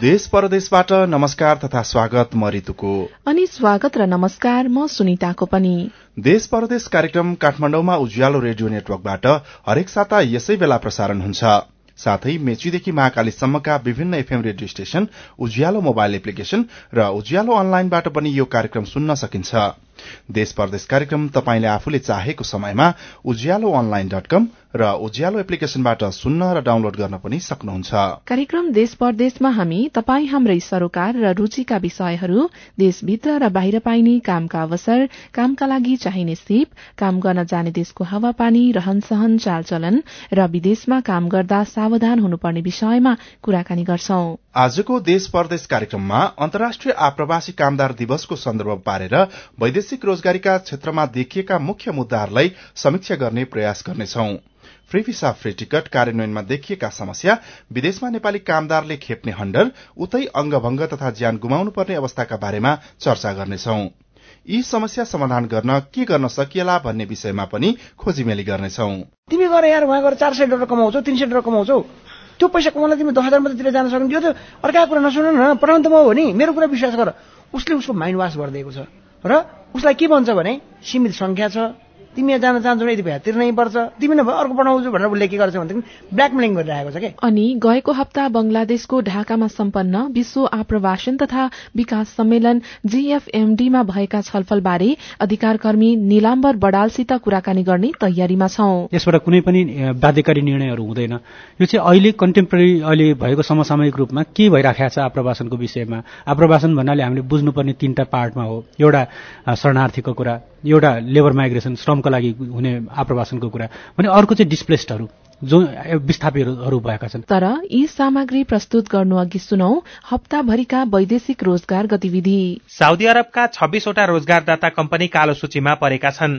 देश परदेशबाट नमस्कार तथा स्वागत म ऋतुको। अनि स्वागत र नमस्कार म सुनिताको पनि। देश परदेश कार्यक्रम काठमाडौँमा उज्यालो रेडियो नेटवर्कबाट हरेक साता यसै बेला प्रसारण हुन्छ। साथै मेचीदेखि महाकालीसम्मका विभिन्न FM radio station, Ujyaalo mobile application र उज्यालो अनलाइनबाट पनि यो कार्यक्रम सुन्न सकिन्छ। देश परदेश कार्यक्रम तपाईंले आफूले चाहेको समयमा ujalloonline.com र उज्यालो एप्लिकेशनबाट सुन्न र डाउनलोड गर्न पनि सक्नुहुन्छ। कार्यक्रम देश परदेशमा हामी तपाई हाम्रै सरोकार र रुचिका विषयहरू, देशभित्र र बाहिर पाइने कामका अवसर, कामका लागि चाहिने सिप, काम गर्न जाने देशको हावापानी, रहनसहन, चालचलन र विदेशमा काम गर्दा सावधान हुनुपर्ने विषयमा कुराकानी गर्छौं। आजको देश परदेश कार्यक्रममा अन्तर्राष्ट्रिय आप्रवासी कामदार दिवसको सन्दर्भ पारेर वैदेशिक रोजगारीका क्षेत्रमा देखिएका मुख्य मुद्दाहरूलाई समीक्षा गर्ने प्रयास गर्नेछौं। फ्री भिसा फ्री टिकट कार्यान्वयनमा देखिएका समस्या, विदेशमा नेपाली कामदारले खेप्ने हण्डर, उतै अंगभंग तथा ज्यान गुमाउनुपर्ने अवस्थाका बारेमा चर्चा गर्नेछौं। यी समस्या समाधान गर्न के गर्न सकिएला भन्ने विषयमा पनि खोजीमेली गर्नेछौं। तिमी गएर यार वहाँ गएर $400 कमाउँछौ, $300 कमाउँछौ, त्यो पैसा कमाउनलाई तिमी 10,000 मात्र तिर जान सक्नु। यो त अर्का कुरा नसुन न, पठाउनु त म हो नि, मेरो कुरा विश्वास गर। उसले उसको माइन्ड वाश गरिदिएको छ र उसलाई के भन्छ भने सीमित संख्या छ, तिमी यहाँ जान चाहन्छौ यति पैसा तिर्नै पर्छ, तिमी नभए अर्को पठाउँछु भनेर उसले के गर्छ भने ब्ल्याकमेलिङ गरिरहेको छ के। अनि गएको हप्ता बंगलादेशको ढाकामा सम्पन्न विश्व आप्रवासन तथा विकास सम्मेलन GFMD मा भएका छलफलबारे अधिकारकर्मी नीलाम्बर बडालसित कुराकानी गर्ने तयारीमा छौं। यसबाट कुनै पनि बाध्यकारी निर्णयहरू हुँदैन। यो चाहिँ अहिले कन्टेम्पोरेरी अहिले भएको समसामयिक रूपमा के भइराखेको छ आप्रवासनको विषयमा। आप्रवासन भन्नाले हामीले बुझ्नुपर्ने 3टा पार्टमा हो। एउटा शरणार्थीको कुरा, एउटा लेबर माइग्रेसन श्रमको लागि हुने आप्रवासनको कुरा भने, अर्को चाहिँ डिस्प्लेस्डहरू जो विस्थापितहरू भएका छन्। तर यी सामग्री प्रस्तुत गर्नु अघि सुनौ हप्ताभरिका वैदेशिक रोजगार गतिविधि। साउदी अरबका 26 वटा रोजगारदाता कम्पनी कालो सूचीमा परेका छन्।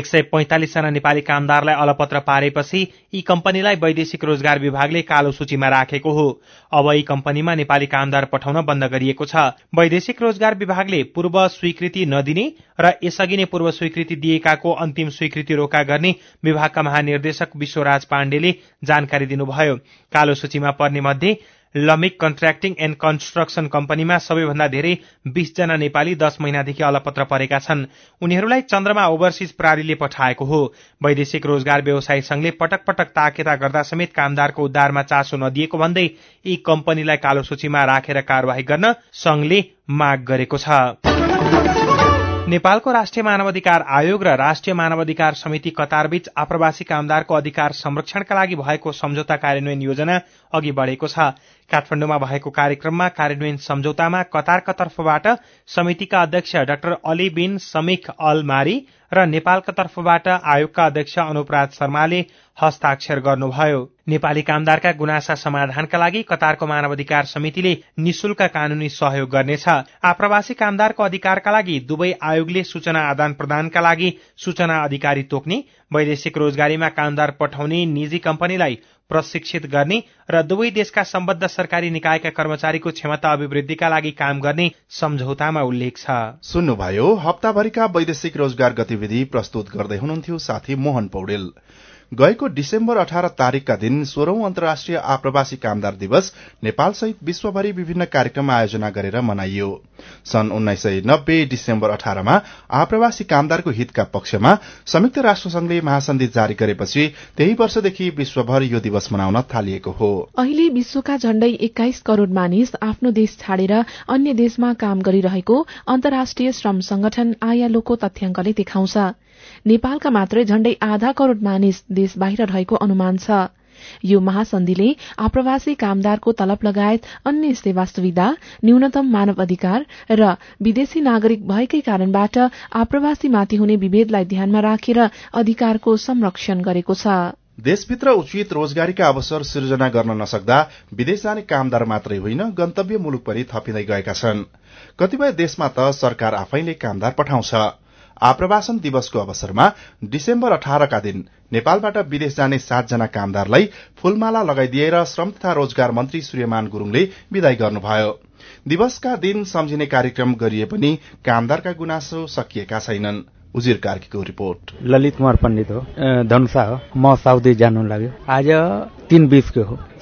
145 जना नेपाली कामदारलाई अलपत्र पारेपछि यी कम्पनीलाई वैदेशिक रोजगार विभागले कालो सूचीमा राखेको हो। अब यी कम्पनीमा नेपाली कामदार पठाउन बन्द गरिएको छ। वैदेशिक रोजगार विभागले पूर्व स्वीकृति नदिने र यसअघि नै पूर्व स्वीकृति दिएकाको अन्तिम स्वीकृति रोका गर्ने विभागका महानिर्देशक विश्वराज पाण्डेले जानकारी दिनुभयो। कालो सूचीमा पर्ने मध्ये लमिक कन्ट्र्याक्टिङ एण्ड कन्स्ट्रक्सन कम्पनीमा सबैभन्दा धेरै 20 जना नेपाली 10 महिनादेखि अलपत्र परेका छन्। उनीहरूलाई चन्द्रमा ओभरसिज प्रहरीले पठाएको हो। वैदेशिक रोजगार व्यवसायी संघले पटक पटक ताकेता गर्दा समेत कामदारको उद्धारमा चासो नदिएको भन्दै यी कम्पनीलाई कालो सूचीमा राखेर कार्यवाही गर्न संघले माग गरेको छ। नेपालको राष्ट्रिय मानवाधिकार आयोग र राष्ट्रिय मानवाधिकार समिति कतारबीच आप्रवासी कामदारको अधिकार संरक्षणका लागि भएको सम्झौता कार्यान्वयन योजना अघि बढ़ेको छ। काठमाडौँमा भएको कार्यक्रममा कार्यान्वयन सम्झौतामा कतारका तर्फबाट समितिका अध्यक्ष doctor Ali bin Samikh Al Mari र नेपालका तर्फबाट आयोगका अध्यक्ष अनुपराज शर्माले हस्ताक्षर गर्नुभयो। नेपाली कामदारका गुनासा समाधानका लागि कतारको मानवाधिकार समितिले निशुल्क कानूनी सहयोग गर्नेछ। आप्रवासी कामदारको अधिकारका लागि दुवै आयोगले सूचना आदान प्रदानका लागि सूचना अधिकारी तोक्ने, वैदेशिक रोजगारीमा कामदार पठाउने निजी कम्पनीलाई प्रशिक्षित गर्ने र दुवै देशका सम्बद्ध सरकारी निकायका कर्मचारीको क्षमता अभिवृद्धिका लागि काम गर्ने सम्झौतामा उल्लेख छ। सुन्नुभयो हप्ताभरिका वैदेशिक रोजगार गतिविधि प्रस्तुत गर्दै हुनुहुन्थ्यो साथी मोहन पौडेल। गएको डिसेम्बर 18 तारिकका दिन 16औं अन्तर्राष्ट्रिय आप्रवासी कामदार दिवस नेपालसहित विश्वभरि विभिन्न कार्यक्रम आयोजना गरेर मनाइयो। सन् 1990 डिसेम्बर 18 मा आप्रवासी कामदारको हितका पक्षमा संयुक्त राष्ट्र संघले महासन्धि जारी गरेपछि त्यही वर्षदेखि विश्वभर यो दिवस मनाउन थालिएको हो। अहिले विश्वका झण्डै 21 करोड़ मानिस आफ्नो देश छाडेर अन्य देशमा काम गरिरहेको अन्तर्राष्ट्रिय श्रम संगठन आईएलओको तथ्याङ्कले देखाउँछ। नेपालका मात्रै झण्डै आधा करोड़ मानिस देश बाहिर रहेको अनुमान छ। यो महासन्धिले आप्रवासी कामदारको तलब लगायत अन्य सेवा सुविधा, न्यूनतम मानव अधिकार र विदेशी नागरिक भएकै कारणबाट आप्रवासीमाथि हुने विभेदलाई ध्यानमा राखेर अधिकारको संरक्षण गरेको छ। देशभित्र उचित रोजगारीका अवसर सृजना गर्न नसक्दा विदेश जाने कामदार मात्रै होइन, गन्तव्य मुलुक पनि थपिँदै गएका छन्। कतिपय देशमा त सरकार आफैले कामदार पठाउँछ। आप्रवासन दिवसको अवसरमा डिसेम्बर 18 का दिन नेपालबाट विदेश जाने 7 जना कामदारलाई फूलमाला लगाइदिएर श्रम तथा रोजगार मन्त्री सूर्यमान गुरूङले विदाई गर्नुभयो। दिवसका दिन सम्झिने कार्यक्रम गरिए पनि कामदारका गुनासो सकिएका छैनन्। उजिर कार्कीको रिपोर्ट। ललित कुमार पण्डित हो, धनुषा हो। म साउदी जानु लाग्यो। आज 3:20 को हो।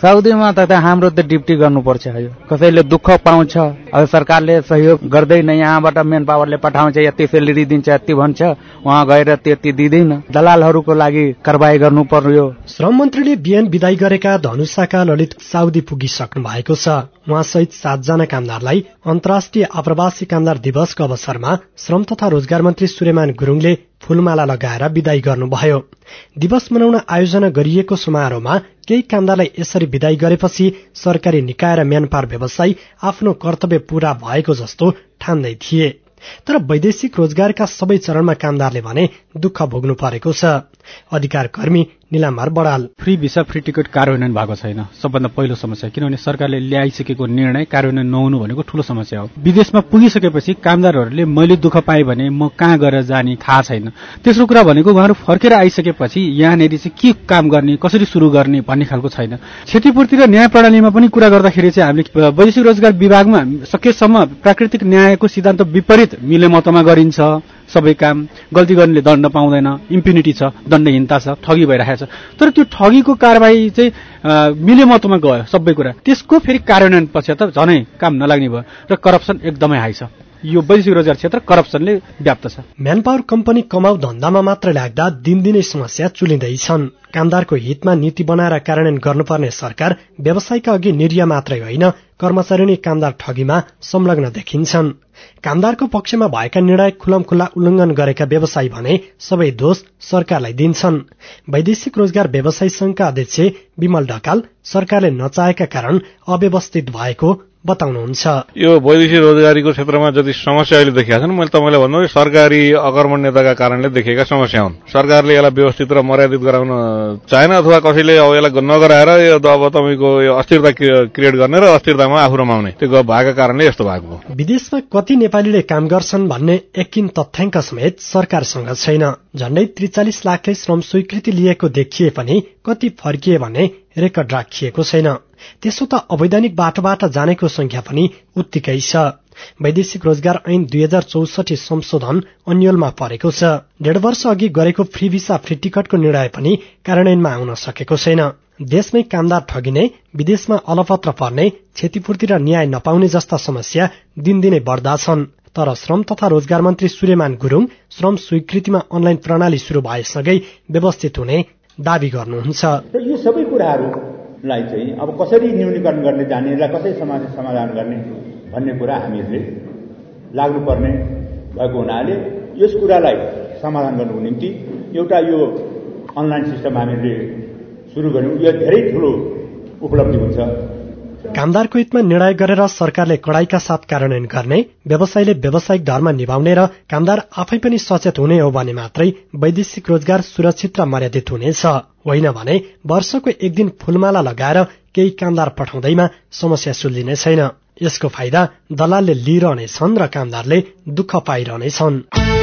साउदीमा त हाम्रो त ड्युटी गर्नुपर्छ। कसैले दुःख पाउँछ, अब सरकारले सहयोग गर्दैन, यहाँबाट मेन पावरले पठाउँछ, यति सेलेरी दिन्छ, यति भन्छ, उहाँ गएर त्यति दिँदैन। दलालहरूको लागि कारबाही गर्नु पर्यो। श्रम मन्त्रीले बिहान विदाई गरेका धनुषाका ललित साउदी पुगिसक्नु भएको छ। उहाँसहित 7 जना कामदारलाई अन्तर्राष्ट्रिय आप्रवासी कामदार दिवसको अवसरमा श्रम तथा रोजगार मन्त्री सुलेमान गुरुङले फूलमाला लगाएर विदाई गर्नुभयो। दिवस मनाउन आयोजना गरिएको समारोहमा केही कामदारलाई यसरी विदाई गरेपछि सरकारी निकाय र म्यानपावर व्यवसायी आफ्नो कर्तव्य पूरा भएको जस्तो ठान्दै थिए। तर वैदेशिक रोजगारका सबै चरणमा कामदारले भने दुःख भोग्नु परेको छ। अधिकार कर्मी Nilambar Badal, free visa free ticket कार्यान्वयन भएको छैन, सबभन्दा पहिलो समस्या। किनभने सरकारले ल्याइसकेको निर्णय कार्यान्वयन नहुनु भनेको ठूलो समस्या हो। विदेशमा पुगिसकेपछि कामदारहरूले मैले दुःख पाएँ भने म कहाँ गएर जाने थाहा छैन। तेस्रो कुरा भनेको उहाँहरू फर्केर आइसकेपछि यहाँनेरि चाहिँ के काम गर्ने, कसरी सुरु गर्ने भन्ने खालको छैन। क्षतिपूर्ति र न्याय प्रणालीमा पनि कुरा गर्दाखेरि चाहिँ हामीले वैदेशिक रोजगार विभागमा सकेसम्म प्राकृतिक न्यायको सिद्धान्त विपरीत मिलेमतोमा गरिन्छ। सबै काम गल्ती गर्नेले दण्ड पाउँदैन, इम्प्युनिटी छ, दण्डहीनता छ, ठगी भइरहेको छ। तर त्यो ठगीको कारबाही चाहिँ मिलेमतोमा गयो सबै कुरा, त्यसको फेरि कार्यान्वयन पछि त झनै काम नलाग्ने भयो र करप्सन एकदमै हाई छ। यो वैदेशिक रोजगार क्षेत्र करप्सनले व्याप्त छ। म्यानपावर कम्पनी कमाउ धन्दामा मात्र लाग्दा दिनदिनै समस्या चुलिँदैछन्। कामदारको हितमा नीति बनाएर कार्यान्वयन गर्नुपर्ने सरकार व्यवसायका अघि निर्या मात्रै होइन, कर्मचारी नै कामदार ठगीमा संलग्न देखिन्छन्। कामदारको पक्षमा भएका निर्णय खुलमखुल्ला उल्लंघन गरेका व्यवसायी भने सबै दोष सरकारलाई दिन्छन्। वैदेशिक रोजगार व्यवसायी संघका अध्यक्ष विमल ढकाल सरकारले नचाहेका कारण अव्यवस्थित भएको बताउनुहुन्छ। यो वैदेशिक रोजगारीको क्षेत्रमा जति समस्या अहिले देखिएका छन्, मैले तपाईँलाई भन्नु सरकारी अकर्मण्यताका कारणले देखिएका समस्या हुन्। सरकारले यसलाई व्यवस्थित र मर्यादित गराउन चाहेन, अथवा कसैले अब यसलाई नगराएर अब तपाईँको यो अस्थिरता क्रिएट गर्ने र अस्थिरतामा आफू रमाउने त्यो भएका कारणले यस्तो भएको। विदेशमा कति नेपालीले काम गर्छन् भन्ने एकिन तथ्याङ्क समेत सरकारसँग छैन। झण्डै 43 लाखले श्रम स्वीकृति लिएको देखिए पनि कति फर्किए भन्ने रेकर्ड राखिएको छैन। त्यसो त अवैधानिक बाटोबाट जानेको संख्या पनि उत्तिकै छ। वैदेशिक रोजगार ऐन 2064 संशोधन अन्यलमा परेको छ। 1.5 वर्ष अघि गरेको फ्री भिसा फ्री टिकटको निर्णय पनि कार्यान्वयनमा आउन सकेको छैन। देशमै कामदार ठगिने, विदेशमा अलपत्र पर्ने, क्षतिपूर्ति र न्याय नपाउने जस्ता समस्या दिनदिनै बढ्दा छन्। तर श्रम तथा रोजगार मन्त्री सुलेमान गुरुङ श्रम स्वीकृतिमा अनलाइन प्रणाली शुरू भएसँगै व्यवस्थित हुने दावी गर्नुहुन्छ। यो सबै कुराहरूलाई चाहिँ अब कसरी न्यूनीकरण गर्ने, जानेलाई कसरी समाधान गर्ने भन्ने कुरा हामीहरूले लाग्नुपर्ने भएको हुनाले यस कुरालाई समाधान गर्नुको निम्ति एउटा यो अनलाइन सिस्टम हामीले सुरु गर्यौं। यो धेरै ठूलो उपलब्धि हुन्छ। कामदारको हितमा निर्णय गरेर सरकारले कडाईका साथ कार्यान्वयन गर्ने, व्यवसायीले व्यावसायिक धर्म निभाउने र कामदार आफै पनि सचेत हुने हो भने मात्रै वैदेशिक रोजगार सुरक्षित र मर्यादित हुनेछ। होइन भने वर्षको एक दिन फूलमाला लगाएर केही कामदार पठाउँदैमा समस्या सुल्झिने छैन। यसको फाइदा दलालले लिइरहनेछन् र कामदारले दुःख पाइरहनेछन्।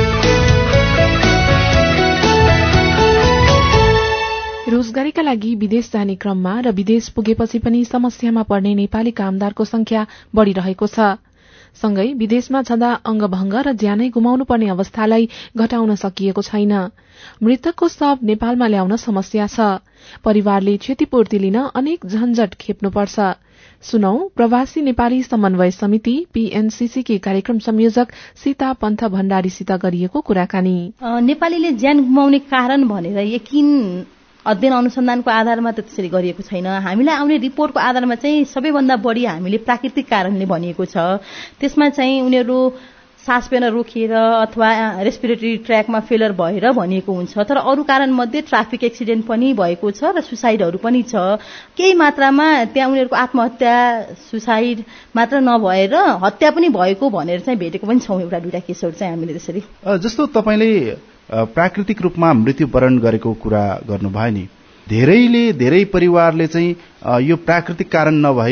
रोजगारीका लागि विदेश जाने क्रममा र विदेश पुगेपछि पनि समस्यामा पर्ने नेपाली कामदारको संख्या बढ़िरहेको छ। सँगै विदेशमा छँदा अंगभंग र ज्यानै गुमाउनु पर्ने अवस्थालाई घटाउन सकिएको छैन। मृतकको शव नेपालमा ल्याउन समस्या छ। परिवारले क्षतिपूर्ति लिन अनेक झन्झट खेप्नुपर्छ। सुनौ प्रवासी नेपाली समन्वय समिति पीएनसीसी की कार्यक्रम संयोजक सीता पन्थ भण्डारीसित गरिएको कुराकानी। नेपालीले ज्यान गुमाउने कारण भनेर यकिन अध्ययन अनुसन्धानको आधारमा त त्यसरी गरिएको छैन। हामीलाई आउने रिपोर्टको आधारमा चाहिँ सबैभन्दा बढी हामीले प्राकृतिक कारणले भनिएको छ। त्यसमा चाहिँ उनीहरू सास फेर्न रोकिएर अथवा रेस्पिरेटरी ट्र्याकमा फेलर भएर भनिएको हुन्छ। तर अरू कारण मध्ये ट्राफिक एक्सिडेन्ट पनि भएको छ र सुसाइडहरू पनि छ। केही मात्रामा त्यहाँ उनीहरूको आत्महत्या सुसाइड मात्र नभएर हत्या पनि भएको भनेर चाहिँ भेटेको पनि छौँ। एउटा दुईटा केसहरू चाहिँ हामीले त्यसरी। जस्तो तपाईले प्राकृतिक रूपमा मृत्युवरण गरेको कुरा गर्नुभयो नि, धेरै परिवारले चाहिँ यो प्राकृतिक कारण नभई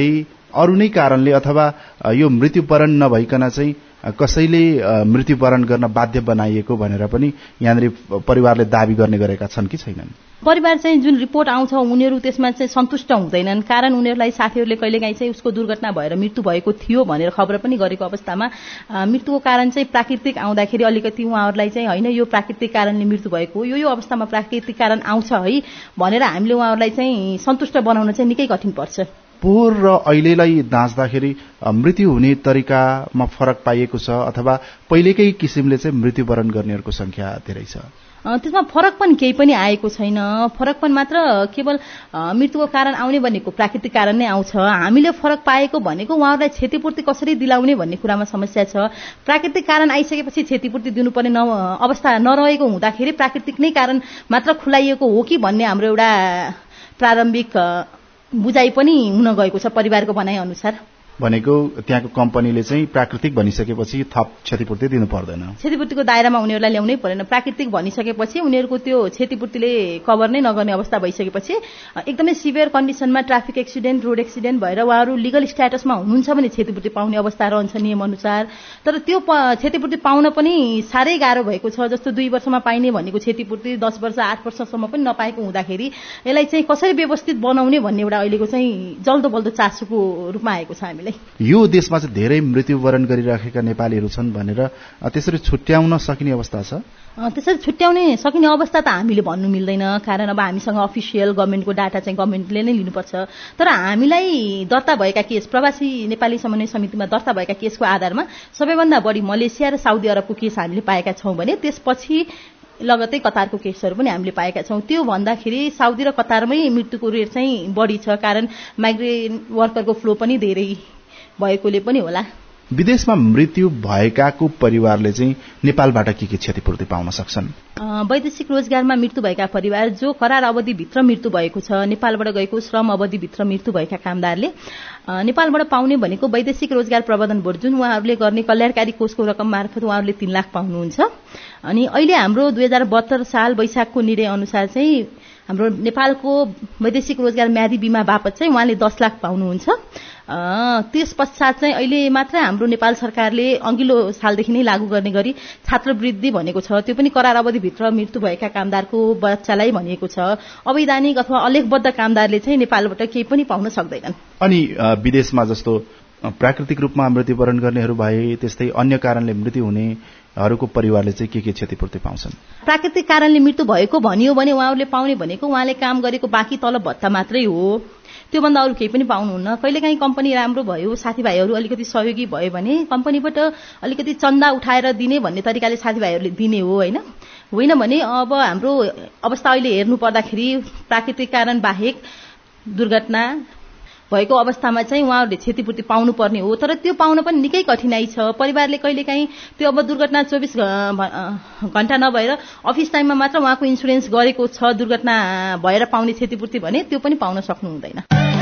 अरू नै कारणले अथवा यो मृत्युवरण नभइकन चाहिँ कसैले मृत्युवरण गर्न बाध्य बनाइएको भनेर पनि यहाँनिर परिवारले दाबी गर्ने गरेका छन् कि छैनन्? परिवार चाहिँ जुन रिपोर्ट आउँछ उनीहरू त्यसमा चाहिँ सन्तुष्ट हुँदैनन्, कारण उनीहरूलाई साथीहरूले कहिलेकाहीँ चाहिँ उसको दुर्घटना भएर मृत्यु भएको थियो भनेर खबर पनि गरेको अवस्थामा मृत्युको कारण चाहिँ प्राकृतिक आउँदाखेरि अलिकति उहाँहरूलाई चाहिँ होइन यो प्राकृतिक कारणले मृत्यु भएको, यो अवस्थामा प्राकृतिक कारण आउँछ है भनेर हामीले उहाँहरूलाई चाहिँ सन्तुष्ट बनाउन चाहिँ निकै कठिन पर्छ। पोहोर र अहिलेलाई दाँच्दाखेरि मृत्यु हुने तरिकामा फरक पाइएको छ अथवा पहिलेकै किसिमले चाहिँ मृत्युवरण गर्नेहरूको संख्या धेरै छ? त्यसमा फरक पनि केही पनि आएको छैन। फरक पनि मात्र केवल मृत्युको कारण आउने भनेको प्राकृतिक कारण नै आउँछ। हामीले फरक पाएको भनेको उहाँहरूलाई क्षतिपूर्ति कसरी दिलाउने भन्ने कुरामा समस्या छ। प्राकृतिक कारण आइसकेपछि क्षतिपूर्ति दिनुपर्ने अवस्था नरहेको हुँदाखेरि प्राकृतिक नै कारण मात्र खुलाइएको हो कि भन्ने हाम्रो एउटा प्रारम्भिक बुझाइ पनि हुन गएको छ परिवारको भनाइ अनुसार। भनेको त्यहाँको कम्पनीले चाहिँ प्राकृतिक भनिसकेपछि थप क्षतिपूर्ति दिनु पर्दैन, क्षतिपूर्तिको दायरामा उनीहरूलाई ल्याउनै पर्दैन। प्राकृतिक भनिसकेपछि उनीहरूको त्यो क्षतिपूर्तिले कभर नै नगर्ने अवस्था भइसकेपछि एकदमै सिभियर कन्डिसनमा ट्राफिक एक्सिडेन्ट, रोड एक्सिडेन्ट भएर उहाँहरू लिगल स्ट्याटसमा हुनुहुन्छ भने क्षतिपूर्ति पाउने अवस्था रहन्छ नियम अनुसार। तर त्यो क्षतिपूर्ति पाउन पनि साह्रै गाह्रो भएको छ। जस्तो 2 वर्षमा पाइने भनेको क्षतिपूर्ति 10 वर्ष 8 वर्षसम्म पनि नपाएको हुँदाखेरि यसलाई चाहिँ कसरी व्यवस्थित बनाउने भन्ने एउटा अहिलेको चाहिँ जल्दो बल्दो चासोको रूपमा आएको छ। हामीले यो देशमा चाहिँ धेरै मृत्युवरण गरिराखेका नेपालीहरू छन् भनेर त्यसरी छुट्याउन सकिने अवस्था छ? त्यसरी छुट्याउने सकिने अवस्था त हामीले भन्नु मिल्दैन, कारण अब हामीसँग अफिसियल गभर्मेन्टको डाटा चाहिँ गभर्मेन्टले नै लिनुपर्छ। तर हामीलाई दर्ता भएका केस, प्रवासी नेपाली समन्वय समितिमा दर्ता भएका केसको आधारमा सबैभन्दा बढी मलेसिया र साउदी अरबको केस हामीले पाएका छौँ भने त्यसपछि लगतै कतारको केसहरू पनि हामीले पाएका छौँ। त्यो भन्दाखेरि साउदी र कतारमै मृत्युको रेट चाहिँ बढी छ, कारण माइग्रेन्ट वर्करको फ्लो पनि धेरै भएकोले पनि होला। विदेशमा मृत्यु भएकाको परिवारले चाहिँ नेपालबाट के क्षतिपूर्ति पाउन सक्छन्? वैदेशिक रोजगारमा मृत्यु भएका परिवार जो करार अवधिभित्र मृत्यु भएको छ, नेपालबाट गएको श्रम अवधिभित्र मृत्यु भएका कामदारले नेपालबाट पाउने भनेको वैदेशिक रोजगार प्रबन्धन बोर्ड जुन उहाँहरूले गर्ने कल्याणकारी कोषको रकम मार्फत उहाँहरूले 3 लाख पाउनुहुन्छ। अनि अहिले हाम्रो 2072 साल वैशाखको निर्णय अनुसार चाहिँ हाम्रो नेपालको वैदेशिक रोजगार म्यादी बिमा बापत चाहिँ उहाँले 10 लाख पाउनुहुन्छ। त्यस पश्चात चाहिँ अहिले मात्र हाम्रो नेपाल सरकारले अघिल्लो सालदेखि नै लागू गर्ने गरी छात्रवृत्ति भनेको छ। त्यो पनि करार अवधिभित्र मृत्यु भएका कामदारको बच्चालाई भनिएको छ। अवैधानिक अथवा अलेखबद्ध कामदारले चाहिँ नेपालबाट केही पनि पाउन सक्दैनन्। अनि विदेशमा जस्तो प्राकृतिक रूपमा मृत्युवरण गर्नेहरू भए त्यस्तै अन्य कारणले मृत्यु हुनेहरूको परिवारले चाहिँ के क्षतिपूर्ति पाउँछन्? प्राकृतिक कारणले मृत्यु भएको भनियो भने उहाँहरूले पाउने भनेको उहाँले काम गरेको बाँकी तलब भत्ता मात्रै हो, त्योभन्दा अरू केही पनि पाउनुहुन्न। कहिलेकाहीँ कम्पनी राम्रो भयो, साथीभाइहरू अलिकति सहयोगी भयो भने कम्पनीबाट अलिकति चन्दा उठाएर दिने भन्ने तरिकाले साथीभाइहरूले दिने हो, होइन भने अब हाम्रो अवस्था अहिले हेर्नु पर्दाखेरि प्राकृतिक कारण बाहेक दुर्घटना भएको अवस्थामा चाहिँ उहाँहरूले क्षतिपूर्ति पाउनुपर्ने हो। तर त्यो पाउन पनि निकै कठिनाइ छ। परिवारले कहिलेकाहीँ त्यो अब दुर्घटना 24 घण्टा नभएर अफिस टाइममा मात्र उहाँको इन्सुरेन्स गरेको छ दुर्घटना भएर पाउने क्षतिपूर्ति भने त्यो पनि पाउन सक्नु हुँदैन।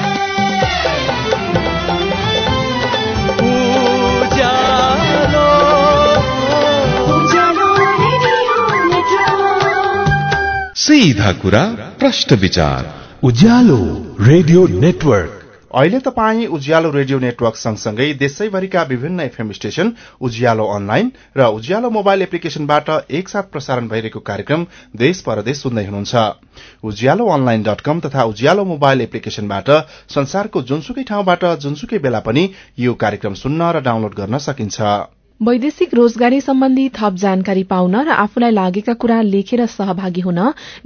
सीधा कुरा प्रश्न विचार उज्यालो रेडियो नेटवर्क। अहिले तपाईँ उज्यालो रेडियो नेटवर्क सँगसँगै देशैभरिका विभिन्न एफएम स्टेशन, उज्यालो अनलाइन र उज्यालो मोबाइल एप्लिकेशनबाट एकसाथ प्रसारण भइरहेको कार्यक्रम देश परदेश सुन्दै हुनुहुन्छ। उज्यालो online.com तथा उज्यालो मोबाइल एप्लिकेशनबाट संसारको जुनसुकै ठाउँबाट जुनसुकै बेला पनि यो कार्यक्रम सुन्न र डाउनलोड गर्न सकिन्छ। वैदेशिक रोजगारी सम्बन्धी थप जानकारी पाउन र आफूलाई लागेका कुरा लेखेर सहभागी हुन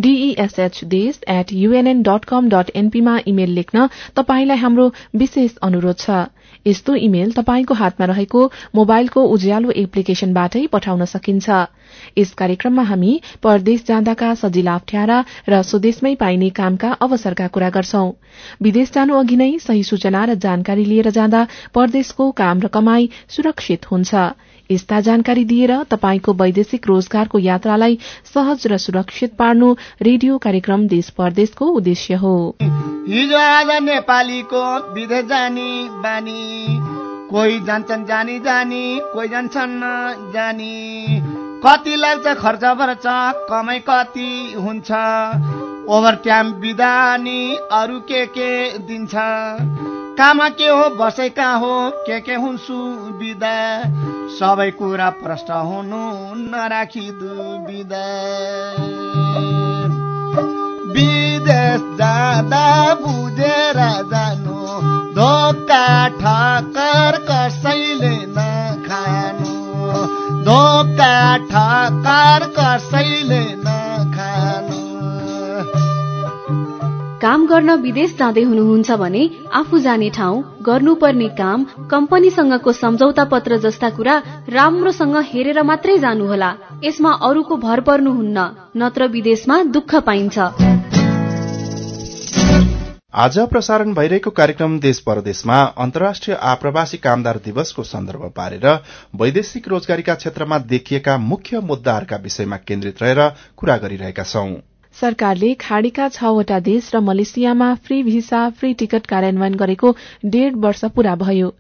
deshdesh@unn.com.np मा इमेल लेख्न तपाईंलाई हाम्रो विशेष अनुरोध छ। यस्तो इमेल तपाईंको हातमा रहेको मोबाइलको उज्यालो एप्लिकेशनबाटै पठाउन सकिन्छ। यस कार्यक्रममा हामी परदेश जाँदाका सजिला अप्ठ्यारा र स्वदेशमै पाइने कामका अवसरका कुरा गर्छौं। विदेश जानु अघि नै सही सूचना र जानकारी लिएर जाँदा परदेशको काम र कमाई सुरक्षित हुन्छ। यस्ता जानकारी दिएर तपाईंको वैदेशिक रोजगारको यात्रालाई सहज र सुरक्षित पार्नु रेडियो कार्यक्रम देश परदेशको उद्देश्य हो। हिजो आज नेपालीको विदेश जानी बानी, कोही जान्छन् जानी जानी, कोही जान्छन् जानी। कति लाग्छ खर्च पर्छ, कमाइ कति हुन्छ, ओभर टाइम बिदानी अरू के दिन्छ। कहाँ के हो बसाइ कहाँ हो के हुन् सुविधा सबै कुरा प्रष्ट हुनु नराखी दुविधा विदेश जाँदा बुझेर जानु धोका ठक्कर कसैले नखानु धोका ठक्कर कसैले नखानु। काम गर्न विदेश जाँदै हुनुहुन्छ भने आफू जाने ठाउँ, गर्नुपर्ने काम, कम्पनीसँगको सम्झौता पत्र जस्ता कुरा राम्रोसँग हेरेर मात्रै जानुहोला। यसमा अरूको भर पर्नुहुन्न, नत्र विदेशमा दुःख पाइन्छ। आज प्रसारण भइरहेको कार्यक्रम देश परदेशमा अन्तर्राष्ट्रिय आप्रवासी कामदार दिवसको सन्दर्भ पारेर वैदेशिक रोजगारीका क्षेत्रमा देखिएका मुख्य मुद्दाहरूका विषयमा केन्द्रित रहेर कुरा गरिरहेका छौं। सरकारले खाड़ीका 6 वटा देश र मलेसियामा फ्री भिसा फ्री टिकट कार्यान्वयन गरेको 1.5 वर्ष पूरा भयो।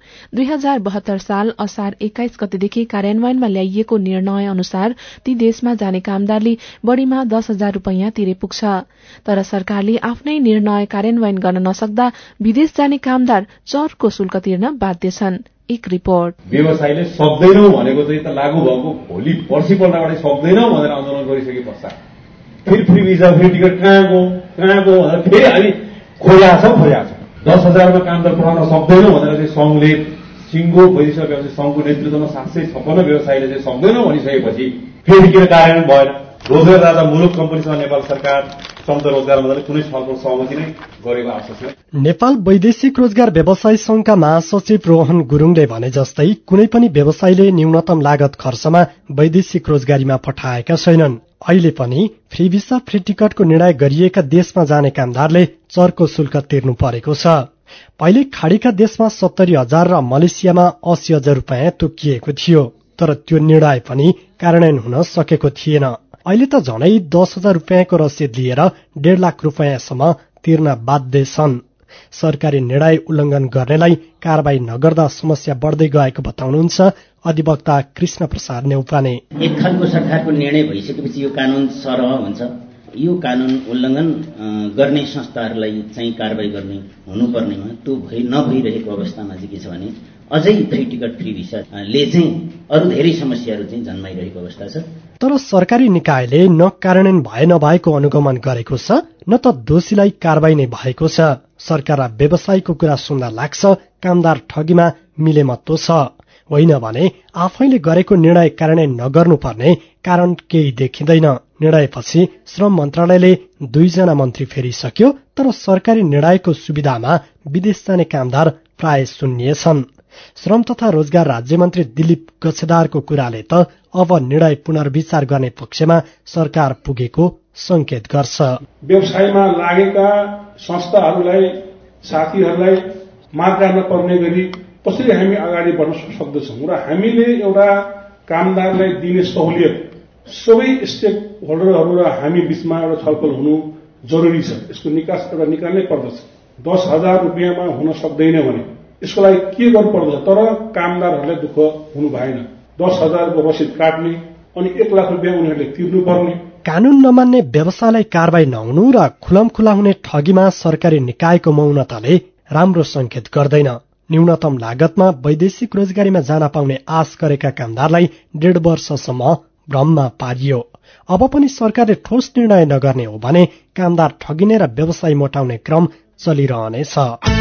2072 साल असार 21 गतेदेखि कार्यान्वयनमा ल्याइएको निर्णय अनुसार ती देशमा जाने कामदारले बढ़ीमा 10,000 रूपैयाँ तिरे पुग्छ। तर सरकारले आफ्नै निर्णय कार्यान्वयन गर्न नसक्दा विदेश जाने कामदार चर्को शुल्क तिर्न बाध्य छन्। एक रिपोर्ट। व्यवसायले सक्दैनौ भनेको चाहिँ त लागू भएको भोलि पर्सिपल्टबाटै सक्दैनौ भनेर आन्दोलन गरिसके पश्चात फेरि फ्री भिजा फ्री टिकट कहाँको भनेर फेरि हामी खोज्या छौँ 10,000 मा कामदार पठाउन सक्दैनौ भनेर चाहिँ संघले सिङ्गो भइसकेपछि संघको नेतृत्वमा 756 व्यवसायीले चाहिँ सक्दैनौ भनिसकेपछि फेरि किन कार्यान्वयन भएन? रोजगार दाता मुलुक कम्पनीसँग नेपाल सरकार संयुक्त रोजगार मन्त्रालयले कुनै छलफल सहमति नै गरेको आवश्यक छ। नेपाल वैदेशिक रोजगार व्यवसाय संघका महासचिव रोहन गुरुङले भने जस्तै कुनै पनि व्यवसायले न्यूनतम लागत खर्चमा वैदेशिक रोजगारीमा पठाएका छैनन्। अहिले पनि फ्री भिसा फ्री टिकटको निर्णय गरिएका देशमा जाने कामदारले चर्को शुल्क तिर्नु परेको छ। पहिले खाडीका देशमा 70,000 र मलेसियामा 80,000 रूपैयाँ तोकिएको थियो, तर त्यो निर्णय पनि कार्यान्वयन हुन सकेको थिएन। अहिले त झनै 10,000 रूपैयाँको रसिद लिएर 1.5 लाख रूपैयाँसम्म तिर्न बाध्य छन्। सरकारी निर्णय उल्लंघन गर्नेलाई कारबाही नगर्दा समस्या बढ्दै गएको बताउनुहुन्छ अधिवक्ता कृष्ण प्रसाद नेउपाने। एक खालको सरकारको निर्णय भइसकेपछि यो कानून सरह हुन्छ। यो कानून उल्लंघन गर्ने संस्थाहरूलाई चाहिँ कारबाही गर्ने हुनुपर्नेमा त्यो नभइरहेको अवस्थामा चाहिँ के छ भने अझै फ्री टिकट फ्री भिसाले चाहिँ अरू धेरै समस्याहरू चाहिँ जन्माइरहेको अवस्था छ। तर सरकारी निकायले न कार्यान्वयन भए नभएको अनुगमन गरेको छ, न त दोषीलाई कारबाही नै भएको छ। सरकार र व्यवसायको कुरा सुन्दा लाग्छ कामदार ठगीमा मिलेमत्तो छ, होइन भने आफैले गरेको निर्णय कार्यान्वयन नगर्नुपर्ने कारण केही देखिँदैन। निर्णयपछि श्रम मन्त्रालयले 2 जना मन्त्री फेरिसक्यो, तर सरकारी निर्णयको सुविधामा विदेश जाने कामदार प्राय शून्य छन्। श्रम तथा रोजगार राज्यमन्त्री दिलीप गच्छेदारको कुराले त अब निर्णय पुनर्विचार गर्ने पक्षमा सरकार पुगेको संकेत गर्छ। व्यवसायमा लागेका संस्थाहरूलाई साथीहरूलाई मात गर्न पर्ने गरी कसरी हामी अगाडि बढ्न सक्दछौँ र हामीले एउटा कामदारलाई दिने सहुलियत सबै स्टेक होल्डरहरू र हामी बीचमा एउटा छलफल हुनु जरुरी छ। यसको निकास एउटा निकाल्नै पर्दछ। 10,000 रूपैयाँमा हुन सक्दैन भने यसको लागि के गर्नु पर्दछ? तर कामदारहरूलाई दुःख हुनु भएन। 10,000 को रसिद काट्ने अनि 1 लाख रूपैयाँ उनीहरूले तिर्नु पर्ने। कानून नमान्ने व्यवसायलाई कारबाही नहुनु र खुलमखुला हुने ठगीमा सरकारी निकायको मौनताले राम्रो संकेत गर्दैन। न्यूनतम लागतमा वैदेशिक रोजगारीमा जान पाउने आश गरेका कामदारलाई 1.5 वर्षसम्म भ्रममा पारियो। अब पनि सरकारले ठोस निर्णय नगर्ने हो भने कामदार ठगिने र व्यवसाय मोटाउने क्रम चलिरहनेछ।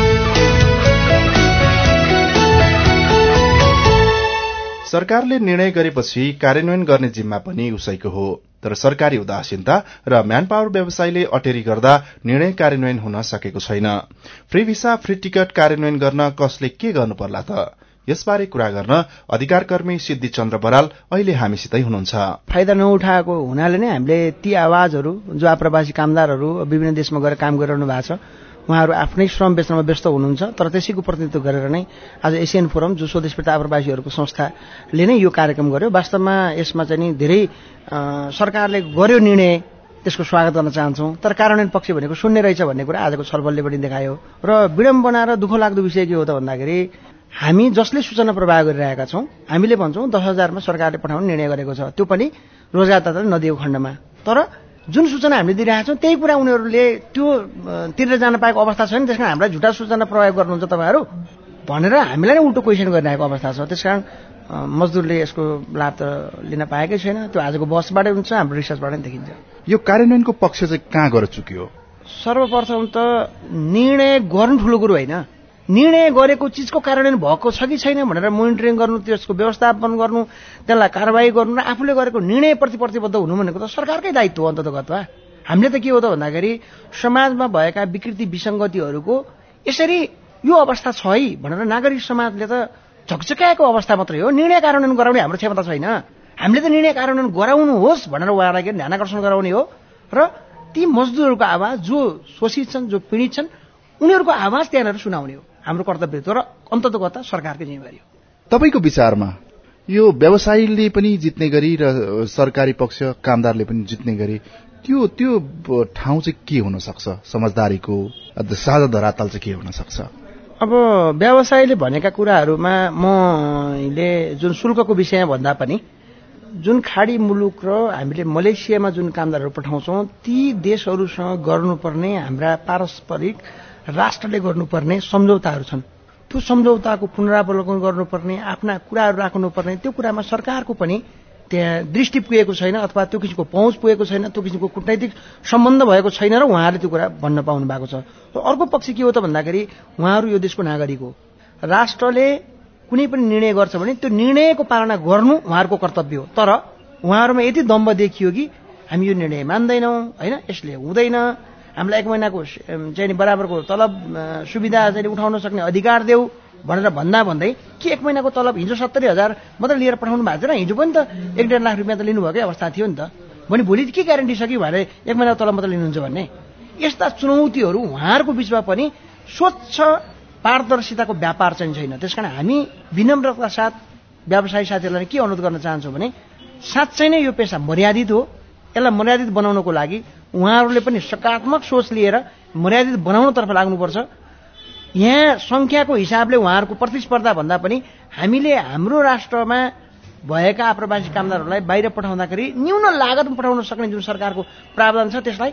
सरकारले निर्णय गरेपछि कार्यान्वयन गर्ने जिम्मा पनि उसैको हो, तर सरकारी उदासीनता र म्यानपावर व्यवसायले अटेरी गर्दा निर्णय कार्यान्वयन हुन सकेको छैन। फ्री भिसा फ्री टिकट कार्यान्वयन गर्न कसले के गर्नु पर्ला त? यसबारे कुरा गर्न अधिकारकर्मी सिद्धि चन्द्र बराल अहिले हामीसितै हुनुहुन्छ। फाइदा नउठाएको हुनाले नै हामीले ती आवाजहरू जो आप्रवासी कामदारहरू विभिन्न देशमा गएर काम गरिरहनु भएको छ उहाँहरू आफ्नै श्रम बेच्नमा व्यस्त हुनुहुन्छ, तर त्यसैको प्रतिनिधित्व गरेर नै आज एसियन फोरम जो स्वदेश फिर्ता आप्रवासीहरूको संस्थाले नै यो कार्यक्रम गर्यो। वास्तवमा यसमा चाहिँ नि धेरै सरकारले गर्यो निर्णय, त्यसको स्वागत गर्न चाहन्छौँ, तर कार्यान्वयन पक्ष भनेको शून्य रहेछ भन्ने कुरा आजको छलफलले पनि देखायो। र विडम्बना र दुःख लाग्दो विषय के हो त भन्दाखेरि हामी जसले सूचना प्रवाह गरिरहेका छौँ हामीले भन्छौँ 10,000 मा सरकारले पठाउने निर्णय गरेको छ, त्यो पनि रोजगारदाताले नदिएको खण्डमा। तर जुन सूचना हामीले दिइरहेका छौँ त्यही कुरा उनीहरूले त्यो तिरेर जान पाएको अवस्था छैन। त्यसकारण हामीलाई झुटा सूचना प्रयोग गर्नुहुन्छ तपाईँहरू भनेर हामीलाई नै उल्टो क्वेसन गरिरहेको अवस्था छ। त्यसकारण मजदुरले यसको लाभ त लिन पाएकै छैन। त्यो आजको बसबाटै हुन्छ, हाम्रो रिसर्चबाट नै देखिन्छ। यो कार्यान्वयनको पक्ष चाहिँ कहाँ गएर चुक्यो? सर्वप्रथम त निर्णय गर्नु ठुलो कुरो होइन, निर्णय गरेको चिजको कार्यान्वयन भएको छ कि छैन भनेर मोनिटरिङ गर्नु, त्यसको व्यवस्थापन गर्नु, त्यसलाई कारबाही गर्नु र आफूले गरेको निर्णयप्रति प्रतिबद्ध हुनु भनेको त सरकारकै दायित्व हो अन्ततगतमा। हामीले त के हो त भन्दाखेरि समाजमा भएका विकृति विसङ्गतिहरूको यसरी यो अवस्था छ है भनेर नागरिक समाजले त झकझकाएको अवस्था मात्रै हो। निर्णय कार्यान्वयन गराउने हाम्रो क्षमता छैन। हामीले त निर्णय कार्यान्वयन गराउनुहोस् भनेर उहाँलाई ध्यान आकर्षण गराउने हो र ती मजदुरहरूको आवाज जो शोषित छन्, जो पीडित छन्, उनीहरूको आवाज त्यहाँनिर सुनाउने हो हाम्रो कर्तव्य हो र अन्ततगत सरकारकै जिम्मेवारी हो। तपाईँको विचारमा यो व्यवसायीले पनि जित्ने गरी र सरकारी पक्ष कामदारले पनि जित्ने गरी त्यो ठाउँ चाहिँ के हुन सक्छ? समझदारीको साझा धरातल चाहिँ के हुन सक्छ? अब व्यवसायीले भनेका कुराहरूमा मैले जुन शुल्कको विषयमा भन्दा पनि जुन खाडी मुलुक र हामीले मलेसियामा जुन कामदारहरू पठाउँछौँ ती देशहरूसँग गर्नुपर्ने हाम्रा पारस्परिक राष्ट्रले गर्नुपर्ने सम्झौताहरू छन्। त्यो सम्झौताको पुनरावलोकन गर्नुपर्ने, आफ्ना कुराहरू राख्नुपर्ने, त्यो कुरामा सरकारको पनि त्यहाँ दृष्टि पुगेको छैन अथवा त्यो किसिमको पहुँच पुगेको छैन, त्यो किसिमको कूटनैतिक सम्बन्ध भएको छैन र उहाँहरूले त्यो कुरा भन्न पाउनु भएको छ। अर्को पक्ष के हो त भन्दाखेरि उहाँहरू यो देशको नागरिक हो। राष्ट्रले कुनै पनि निर्णय गर्छ भने त्यो निर्णयको पालना गर्नु उहाँहरूको कर्तव्य हो। तर उहाँहरूमा यति दम्भ देखियो कि हामी यो निर्णय मान्दैनौँ, होइन, यसले हुँदैन, हामीलाई 1 महिनाको चाहिँ बराबरको तलब सुविधा चाहिँ उठाउन सक्ने अधिकार देऊ भनेर भन्दै के 1 महिनाको तलब हिजो 70,000 मात्रै लिएर पठाउनु भएको थिएन? हिजो पनि त 1.5 लाख रुपियाँ त लिनुभएकै अवस्था थियो नि त। भने भोलि के ग्यारेन्टी छ कि भने 1 महिनाको तलब मात्रै लिनुहुन्छ भन्ने? यस्ता चुनौतीहरू उहाँहरूको बिचमा पनि स्वच्छ पारदर्शिताको व्यापार चाहिँ छैन। त्यसकारण हामी विनम्रताका साथ व्यवसायी साथीहरूलाई के अनुरोध गर्न चाहन्छौँ भने साँच्चै नै यो पेसा मर्यादित हो। यसलाई मर्यादित बनाउनको लागि उहाँहरूले पनि सकारात्मक सोच लिएर मर्यादित बनाउनतर्फ लाग्नुपर्छ। यहाँ संख्याको हिसाबले उहाँहरूको प्रतिस्पर्धा भन्दा पनि हामीले हाम्रो राष्ट्रमा भएका आप्रवासी कामदारहरूलाई बाहिर पठाउँदाखेरि न्यून लागतमा पठाउन सक्ने जुन सरकारको प्रावधान छ त्यसलाई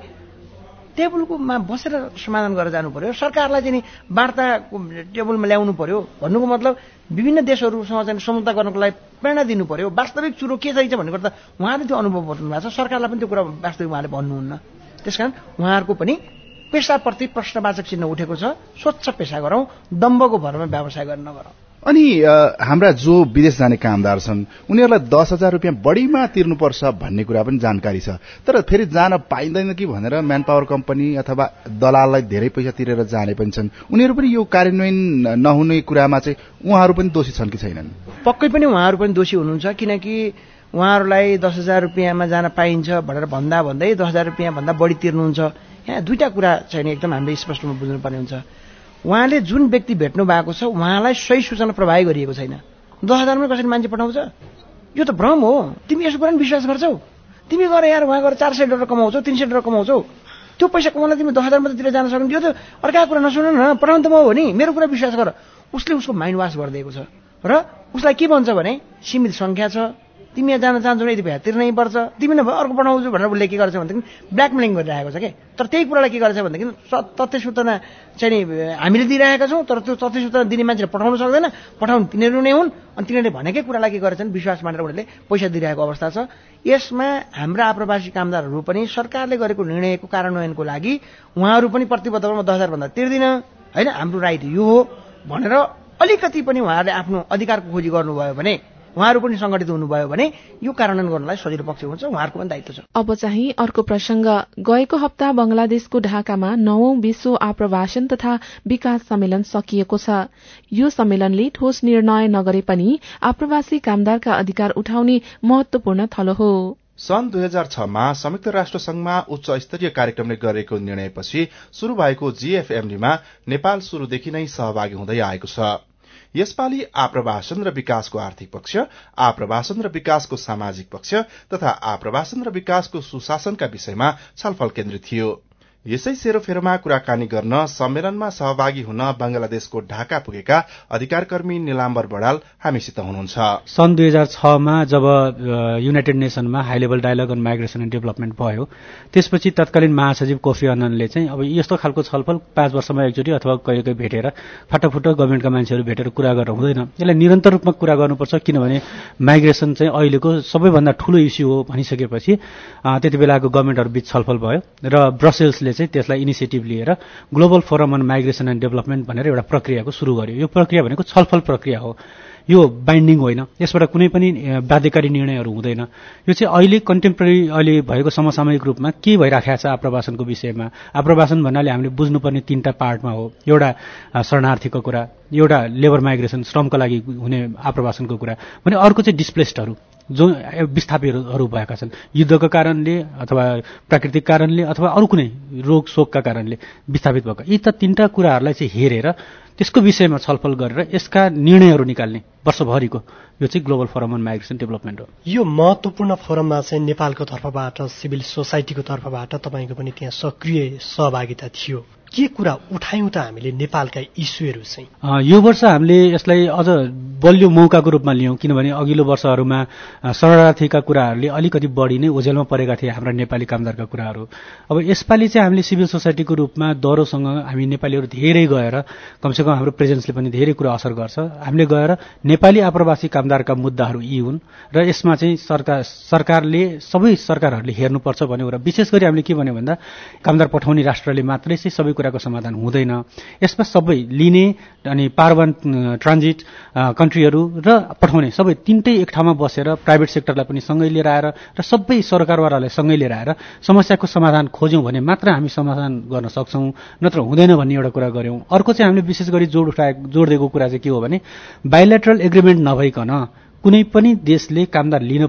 टेबलमा बसेर समाधान गरेर जानु पर्यो। सरकारलाई चाहिँ वार्ताको टेबलमा ल्याउनु पर्यो। भन्नुको मतलब विभिन्न देशहरूसँग चाहिँ सम्झौता गर्नको लागि प्रेरणा दिनु पर्यो। वास्तविक चुरो के चाहिन्छ भन्ने कुरा त उहाँले त्यो अनुभव गर्नु भएको छ। सरकारलाई पनि त्यो कुरा वास्तविक उहाँले भन्नुहुन्न। त्यसकारण उहाँहरूको पनि पेसाप्रति प्रश्नवाचक चिन्ह उठेको छ। स्वच्छ पेसा गरौँ, दम्बको भरमा व्यवसाय गर्न नगरौँ। अनि हाम्रा जो विदेश जाने कामदार छन् उनीहरूलाई 10,000 रुपियाँ बढीमा तिर्नुपर्छ भन्ने कुरा पनि जानकारी छ। तर फेरि जान पाइँदैन कि भनेर म्यान पावर कम्पनी अथवा दलाललाई धेरै पैसा तिरेर जाने पनि छन्। उनीहरू पनि यो कार्यान्वयन नहुने कुरामा चाहिँ उहाँहरू पनि दोषी छन् कि छैनन्? पक्कै पनि उहाँहरू पनि दोषी हुनुहुन्छ। किनकि उहाँहरूलाई 10,000 रुपियाँमा जान पाइन्छ भनेर भन्दै 10,000 रुपियाँ भन्दा बढी तिर्नुहुन्छ। यहाँ दुईटा कुरा चाहिँ एकदम हामीले स्पष्टमा बुझ्नुपर्ने हुन्छ। उहाँले जुन व्यक्ति भेट्नु भएको छ उहाँलाई सही सूचना प्रवाही गरिएको छैन। 10,000 मा कसरी मान्छे पठाउँछ? यो त भ्रम हो। तिमी यसो कुरा विश्वास गर्छौ? तिमी गएर यार वहाँ गएर $400 कमाउँछौ, $300 कमाउँछौ, त्यो पैसा कमाउनलाई तिमी 10,000 मात्रै तिर जान सक्नु? यो त अर्काको कुरा नसुन न, पठाउनु त म हो नि, मेरो कुरा विश्वास गर। उसले उसको माइन्ड वास गरिदिएको छ र उसलाई के भन्छ भने सीमित संख्या छ, तिमी यहाँ जान चाहन्छौ यति पैसा तिर्नै पर्छ, तिमी नभए अर्को पठाउँछु भनेर उसले के गर्छ भनेदेखि ब्ल्याकमेलिङ गरिरहेको छ के। तर त्यही कुरालाई के गर्छ भनेदेखि तथ्य सूचना चाहिँ हामीले दिइरहेका छौँ, तर त्यो तथ्य सूचना दिने मान्छेले पठाउन सक्दैन, पठाउनु तिनीहरू नै हुन्। अनि तिनीहरूले भनेकै कुरालाई के गरेछन् विश्वास मानेर उनीहरूले पैसा दिइरहेको अवस्था छ। यसमा हाम्रा आप्रवासी कामदारहरू पनि सरकारले गरेको निर्णयको कार्यान्वयनको लागि उहाँहरू पनि प्रतिबद्ध 10,000 भन्दा तिर्दिन, होइन, हाम्रो राइट यो हो भनेर अलिकति पनि उहाँहरूले आफ्नो अधिकारको खोजी गर्नुभयो भने, उहाँहरू पनि संगठित हुनुभयो भने यो कार्यान्वयन गर्नलाई सजिलो पक्ष हुन्छ। उहाँहरूको पनि दायित्व छ। अब चाहिँ अर्को प्रसंग। गएको हप्ता बंगलादेशको ढाकामा 9औं विश्व आप्रवासन तथा विकास सम्मेलन सकिएको छ। यो सम्मेलनले ठोस निर्णय नगरे पनि आप्रवासी कामदारका अधिकार उठाउने महत्वपूर्ण थलो हो। सन् 2006 मा संयुक्त राष्ट्र संघमा उच्च स्तरीय कार्यक्रमले गरेको निर्णयपछि शुरू भएको जीएफएमडीमा नेपाल शुरूदेखि नै सहभागी हुँदै आएको छ। यसपालि आप्रवासन र विकासको आर्थिक पक्ष, आप्रवासन र विकासको सामाजिक पक्ष तथा आप्रवासन र विकासको सुशासनका विषयमा छलफल केन्द्रित थियो। यसै सेरोफेरोमा कुराकानी गर्न सम्मेलनमा सहभागी हुन बंगलादेशको ढाका पुगेका अधिकारकर्मी निलाम्बर बडाल हामीसित हुनुहुन्छ। सन् 2006मा जब युनाइटेड नेसनमा high level dialogue on migration and development भयो, त्यसपछि तत्कालीन महासचिव कोफी अन्ननले चाहिँ अब यस्तो खालको छलफल 5 वर्षमा एकचोटि अथवा कहिले भेटेर फाटाफुट गभर्नमेन्टका मान्छेहरू भेटेर कुरा गर्न हुँदैन, यसलाई निरन्तर रूपमा कुरा गर्नुपर्छ, किनभने माइग्रेसन चाहिँ अहिलेको सबैभन्दा ठूलो इस्यु हो भनिसकेपछि त्यति बेलाको गभर्नमेन्टहरू बीच छलफल भयो र ब्रसेल्सले चाहिँ त्यसलाई इनिसिएटिभ लिएर global forum on migration and development भनेर एउटा प्रक्रियाको सुरु गर्यो। यो प्रक्रिया भनेको छलफल प्रक्रिया हो, यो बाइन्डिङ होइन, यसबाट कुनै पनि बाध्यकारी निर्णयहरू हुँदैन। यो चाहिँ अहिले कन्टेम्पोरेरी अहिले भएको समसामयिक रूपमा के भइराखेको छ आप्रवासनको विषयमा। आप्रवासन भन्नाले हामीले बुझ्नुपर्ने 3टा पार्टमा हो। एउटा शरणार्थीको कुरा, एउटा लेबर माइग्रेसन श्रमको लागि हुने आप्रवासनको कुरा भने, अर्को चाहिँ डिस्प्लेस्डहरू जो विस्थापितहरू भएका छन् युद्धको कारणले अथवा प्राकृतिक कारणले अथवा अरू कुनै रोग शोकका कारणले विस्थापित भएका, यी त 3टा कुराहरूलाई चाहिँ हेरेर त्यसको विषयमा छलफल गरेर यसका निर्णयहरू निकाल्ने वर्षभरिको यो चाहिँ global forum on migration development हो। यो महत्त्वपूर्ण फोरममा चाहिँ नेपालको तर्फबाट सिभिल सोसाइटीको तर्फबाट तपाईँको पनि त्यहाँ सक्रिय सहभागिता थियो। के कुरा उठायौं त हामीले नेपालका इस्युहरू चाहिँ? यो वर्ष हामीले यसलाई अझ बलियो मौकाको रूपमा लियौं, किनभने अघिल्लो वर्षहरूमा शरणार्थीका कुराहरूले अलिकति बढी नै ओझेलमा परेका थिए हाम्रा नेपाली कामदारका कुराहरू। अब यसपालि चाहिँ हामीले सिभिल सोसाइटीको रूपमा दरोसँग हामी नेपालीहरू धेरै गएर, कमसेकम हाम्रो प्रेजेन्सले पनि धेरै कुरा असर गर्छ, हामीले गएर नेपाली आप्रवासी कामदारका मुद्दाहरू यी हुन् र यसमा चाहिँ सरकारले सबै सरकारहरूले हेर्नुपर्छ भन्यो र विशेष गरी हामीले के भन्यो भन्दा कामदार पठाउने राष्ट्रले मात्रै चाहिँ सबै कुराको समाधान हुँदैन। यसमा सबै लिने अनि पारवान ट्रान्जिट कन्ट्रीहरू र पठाउने सबै 3टै एक ठाउँमा बसेर प्राइभेट सेक्टरलाई पनि सँगै लिएर आएर र सबै सरकारवालालाई सँगै लिएर आएर समस्याको समाधान खोज्यौं भने मात्र हामी समाधान गर्न सक्छौं, नत्र हुँदैन भन्ने एउटा कुरा गर्यौं। अर्को चाहिँ हामीले विशेष गरी जोड दिएको कुरा चाहिँ के हो भने बाइलेटरल एग्रिमेन्ट नभइकन कुनै पनि देशले कामदार लिन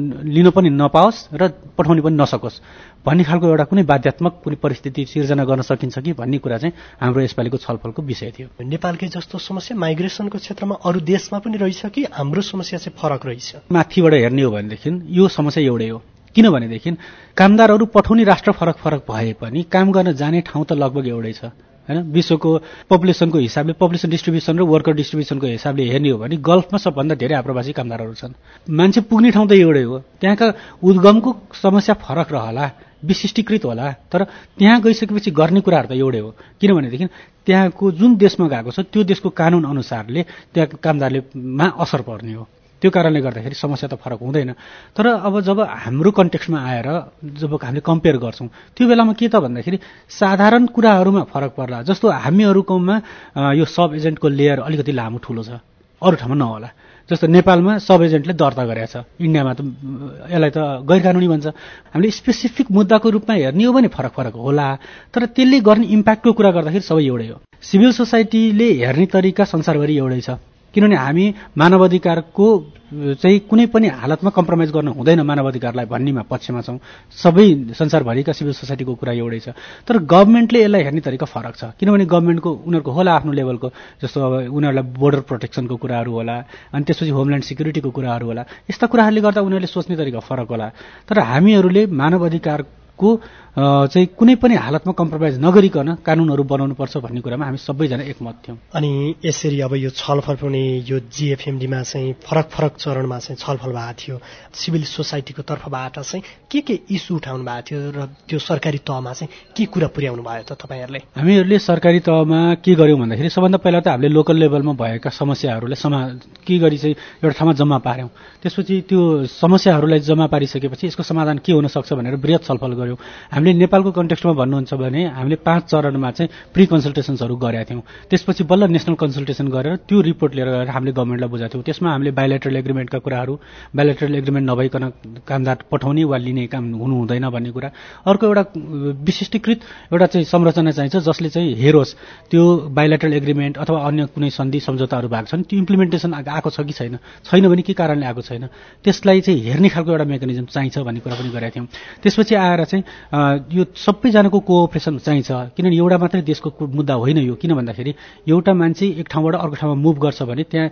पनि नपाओस् र पठाउन पनि नसकोस् भन्ने खालको एउटा कुनै बाध्यात्मक कुनै परिस्थिति सिर्जना गर्न सकिन्छ कि भन्ने कुरा चाहिँ हाम्रो यसपालिको छलफलको विषय थियो। नेपालकै जस्तो समस्या माइग्रेसनको क्षेत्रमा अरू देशमा पनि रहेछ कि हाम्रो समस्या चाहिँ फरक रहेछ? माथिबाट हेर्ने हो भनेदेखि यो समस्या एउटै हो, किनभनेदेखि कामदारहरू पठाउने राष्ट्र फरक फरक भए पनि काम गर्न जाने ठाउँ त लगभग एउटै छ हैन। विश्वको पपुलेसनको हिसाबले, पपुलेसन डिस्ट्रिब्युसन र वर्कर डिस्ट्रिब्युसनको हिसाबले हेर्ने हो भने गल्फमा सबभन्दा धेरै आप्रवासी कामदारहरू छन्। मान्छे पुग्ने ठाउँ त एउटै हो, त्यहाँका उद्गमको समस्या फरक रहला, विशिष्टीकृत होला, तर त्यहाँ गइसकेपछि गर्ने कुराहरू त एउटै हो। किनभनेदेखि त्यहाँको जुन देशमा गएको छ त्यो देशको कानुन अनुसारले त्यहाँ कामदारलेमा असर पर्ने हो। त्यो कारणले गर्दाखेरि समस्या त फरक हुँदैन। तर अब जब हाम्रो कन्टेक्स्टमा आएर जब हामीले कम्पेयर गर्छौं त्यो बेलामा के त भन्दाखेरि साधारण कुराहरूमा फरक पर्ला। जस्तो हामीहरूकोमा यो सब एजेन्टको लेयर अलिकति लामो ठूलो छ, अरू ठाउँमा नहोला। जस्तो नेपालमा सब एजेन्टले दर्ता गरेको छ, इन्डियामा त यसलाई त गैर कानुनी भन्छ। हामीले स्पेसिफिक मुद्दाको रूपमा हेर्ने हो भने फरक फरक होला, तर त्यसले गर्ने इम्प्याक्टको कुरा गर्दाखेरि सबै एउटै हो। सिभिल सोसाइटीले हेर्ने तरिका संसारभरि एउटै छ, किनभने हामी मानवाधिकारको चाहिँ कुनै पनि हालतमा कम्प्रोमाइज गर्न हुँदैन मानवाधिकारलाई भन्नेमा पक्षमा छौं। सबै संसारभरिका सिभिल सोसाइटीको कुरा एउटै छ, तर गभर्नमेन्टले यसलाई हेर्ने तरिका फरक छ। किनभने गभर्नमेन्टको उनीहरूको होला आफ्नो लेभलको, जस्तो अब उनीहरूलाई बोर्डर प्रोटेक्सनको कुराहरू होला, अनि त्यसपछि होमल्यान्ड सिक्युरिटीको कुराहरू होला, यस्ता कुराहरूले गर्दा उनीहरूले सोच्ने तरिका फरक होला। तर हामीहरूले मानवाधिकारको चाहिँ कुनै पनि हालतमा कम्प्रोमाइज नगरिकन कानुनहरू बनाउनुपर्छ भन्ने कुरामा हामी सबैजना एकमत थियौं। अनि यसरी अब यो छलफल पनि यो जीएफएमडीमा चाहिँ फरक फरक चरणमा चाहिँ छलफल भएको थियो। सिभिल सोसाइटीको तर्फबाट चाहिँ के इस्यु उठाउनु भएको थियो र त्यो सरकारी तहमा चाहिँ के कुरा पुर्याउनु भयो त तपाईहरुले? हामीहरूले सरकारी तहमा के गर्यौं भन्दाखेरि सबभन्दा पहिला त हामीले लोकल लेभलमा भएका समस्याहरूलाई के गरी चाहिँ एउटा ठाउँमा जम्मा पार्यौं। त्यसपछि त्यो समस्याहरूलाई जम्मा पारिसकेपछि यसको समाधान के हुन सक्छ भनेर बृहत छलफल गर्यौं। हामीले नेपालको कन्टेक्स्टमा भन्नुहुन्छ भने हामीले 5 चरणमा चाहिँ प्री कन्सल्टेसन्सहरू गरेका थियौं। त्यसपछि बल्ल नेशनल कन्सल्टेसन गरेर त्यो रिपोर्ट लिएर गएर हामीले गभर्नमेन्टलाई बुझाएको थियौं। त्यसमा हामीले बाइलेटरल एग्रिमेन्टका कुराहरू, बाइलेटरल एग्रिमेन्ट नभइकन कामदार पठाउने वा लिने काम हुनु हुँदैन भन्ने कुरा, अर्को एउटा विशिष्टीकृत एउटा चाहिँ संरचना चाहिन्छ जसले चाहिँ हेरोस् त्यो बाइलेटरल एग्रिमेन्ट अथवा अन्य कुनै सन्धि सम्झौताहरू भएको छन् त्यो इम्प्लिमेन्टेसन आएको छ कि छैन भने के कारणले आएको छैन, त्यसलाई चाहिँ हेर्ने खालको एउटा मेकानिजम चाहिन्छ भन्ने कुरा पनि गरेका थियौं। त्यसपछि आएर चाहिँ यो सबैजनाको कोअपरेसन चाहिन्छ, किनभने एउटा मात्रै देशको मुद्दा होइन यो। किन भन्दाखेरि एउटा मान्छे एक ठाउँबाट अर्को ठाउँमा मुभ गर्छ भने त्यहाँ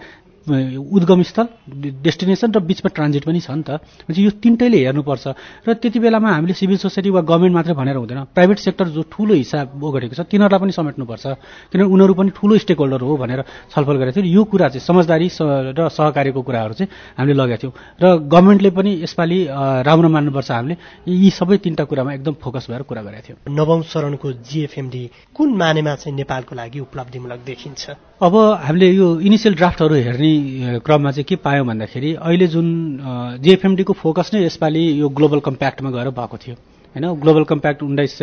उद्गम स्थल, डेस्टिनेसन र बीचमा ट्रान्जिट पनि छ नि त। यो तीनटैले हेर्नुपर्छ र त्यति बेलामा हामीले सिभिल सोसाइटी वा गभर्मेन्ट मात्रै भनेर हुँदैन, प्राइभेट सेक्टर जो ठूलो हिस्सा ओगटेको छ तिनीहरूलाई पनि समेट्नुपर्छ, किनभने उनीहरू पनि ठूलो स्टेक होल्डर हो भनेर छलफल गरेको थियो। यो कुरा चाहिँ समझदारी र सहकार्यको कुराहरू चाहिँ हामीले लगेका थियौँ र गभर्मेन्टले पनि यसपालि राम्रो मान्नुपर्छ। हामीले यी सबै तीनटा कुरामा एकदम फोकस भएर कुरा गरेका थियौँ। नवौं चरणको जीएफएमडी कुन मानेमा चाहिँ नेपालको लागि उपलब्धिमूलक देखिन्छ? अब हामीले यो इनिसियल ड्राफ्टहरू हेर्ने क्रममा चाहिँ के पायौँ भन्दाखेरि अहिले जुन जीएफएमडीको फोकस नै यसपालि यो ग्लोबल कम्प्याक्टमा गएर भएको थियो हैन। ग्लोबल कम्प्याक्ट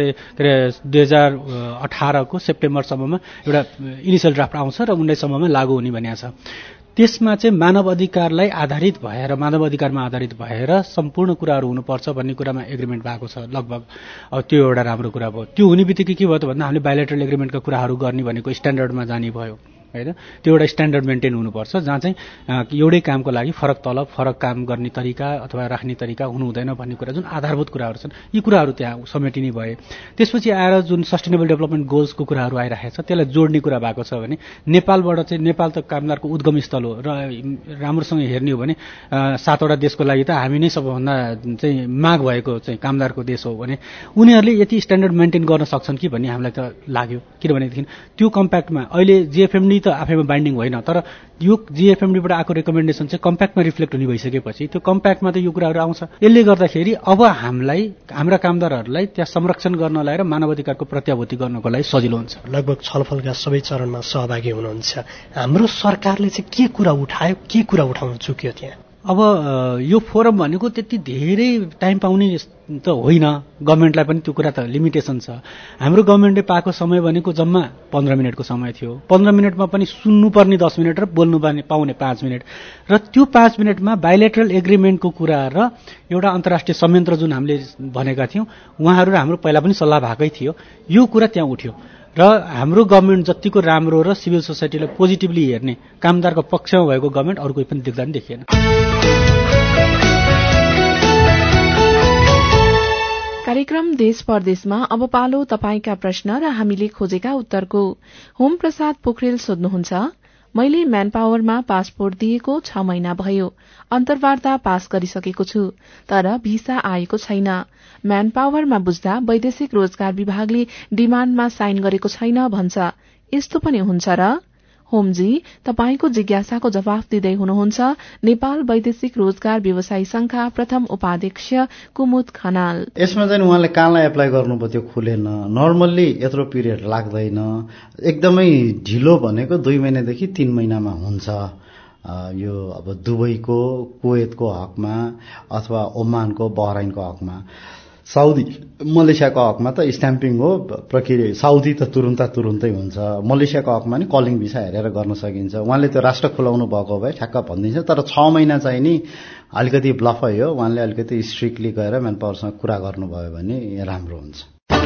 2018 को सेप्टेम्बरसम्ममा एउटा इनिसियल ड्राफ्ट आउँछ र 19 सम्ममा लागू हुने भनिएको छ। त्यसमा चाहिँ मानव अधिकारलाई आधारित भएर, मानव अधिकारमा आधारित भएर सम्पूर्ण कुराहरू हुनुपर्छ भन्ने कुरामा एग्रिमेन्ट भएको छ लगभग। अब त्यो एउटा राम्रो कुरा भयो। त्यो हुने बित्तिकै के भयो त भन्दा हामीले बायोलेटरल एग्रिमेन्टका कुराहरू गर्ने भनेको स्ट्यान्डर्डमा जाने भयो हैन। त्यो एउटा स्ट्यान्डर्ड मेन्टेन हुनुपर्छ जहाँ चाहिँ एउटै कामको लागि फरक तलब, फरक काम गर्ने तरिका अथवा राख्ने तरिका हुनु हुँदैन भन्ने कुरा जुन आधारभूत कुराहरू छन् यी कुराहरू त्यहाँ समेटिने भए। त्यसपछि आएर जुन सस्टेनेबल डेभलपमेन्ट गोल्सको कुराहरू आइरहेको छ त्यसलाई जोड्ने कुरा भएको छ भने नेपालबाट चाहिँ, नेपाल त कामदारको उद्गम स्थल हो र राम्रोसँग हेर्ने हो भने 7 वटा देशको लागि त हामी नै सबभन्दा चाहिँ माग भएको चाहिँ कामदारको देश हो भने उनीहरूले यति स्ट्यान्डर्ड मेन्टेन गर्न सक्छन् कि भन्ने हामीलाई त लाग्यो। किनभनेदेखि त्यो कम्प्याक्टमा अहिले जीएफएमडी त आफैमा बाइन्डिङ होइन, तर यो जीएफएमडीबाट आएको रेकमेन्डेसन चाहिँ कम्प्याक्टमा रिफ्लेक्ट हुने भइसकेपछि त्यो कम्प्याक्टमा त यो कुराहरू आउँछ। यसले गर्दाखेरि अब हामीलाई हाम्रा कामदारहरूलाई त्यहाँ संरक्षण गर्नलाई र मानव अधिकारको प्रत्याभूति गर्नको लागि सजिलो हुन्छ। लगभग छलफलका सबै चरणमा सहभागी हुनुहुन्छ। हाम्रो सरकारले चाहिँ के कुरा उठायो, के कुरा उठाउन चुक्यो त्यहाँ? अब यो फोरम भनेको त्यति धेरै टाइम पाउने त होइन, गभर्मेन्टलाई पनि त्यो कुरा त लिमिटेसन छ। हाम्रो गभर्मेन्टले पाएको समय भनेको जम्मा 15 मिनटको समय थियो। 15 मिनटमा पनि सुन्नुपर्ने 10 मिनट र बोल्नु पाउने 5 मिनट र त्यो 5 मिनटमा बायोलेटरल एग्रिमेन्टको कुरा र एउटा अन्तर्राष्ट्रिय संयन्त्र जुन हामीले भनेका थियौँ उहाँहरू र हाम्रो पहिला पनि सल्लाह भएकै थियो, यो कुरा त्यहाँ उठ्यो र हाम्रो गभर्मेन्ट जतिको राम्रो र सिभिल सोसाइटीलाई पोजिटिभली हेर्ने कामदारको पक्षमा भएको गभर्मेन्ट अरू कोही पनि देख्दा पनि देखिएन। कार्यक्रम देश परदेशमा अब पालो तपाईका प्रश्न र हामीले खोजेका उत्तरको। होम प्रसाद पोखरेल सोध्नुहुन्छ, मैले म्यान पावरमा पासपोर्ट दिएको 6 महिना भयो, अन्तर्वार्ता पास गरिसकेको छु तर भिसा आएको छैन। म्यान पावरमा बुझ्दा वैदेशिक रोजगार विभागले डिमान्डमा साइन गरेको छैन भन्छ, यस्तो पनि हुन्छ र? होमजी, तपाईको जिज्ञासाको जवाफ दिँदै हुनुहुन्छ नेपाल वैदेशिक रोजगार व्यवसायी संघका प्रथम उपाध्यक्ष कुमुद खनाल। यसमा चाहिँ उहाँले कहाँलाई एप्लाई गर्नुभयो त्यो खुलेन। नर्मल्ली यत्रो पिरियड लाग्दैन, एकदमै ढिलो भनेको 2 महिनादेखि 3 महिनामा हुन्छ। यो अब दुबईको, कुवेतको हकमा अथवा ओमानको, बहराइनको हकमा। साउदी, मलेसियाको हकमा त स्ट्याम्पिङ हो प्रक्रिया। साउदी त तुरुन्तै हुन्छ। मलेसियाको हकमा नि कलिङ भिसा हेरेर गर्न सकिन्छ। उहाँले त्यो राष्ट्र खुलाउनु भएको भए ठ्याक्क भनिदिन्छ, तर 6 महिना चाहिँ नि अलिकति ब्लफै हो। उहाँले अलिकति स्ट्रिक्टली गएर म्यान पावरसँग कुरा गर्नुभयो भने राम्रो हुन्छ।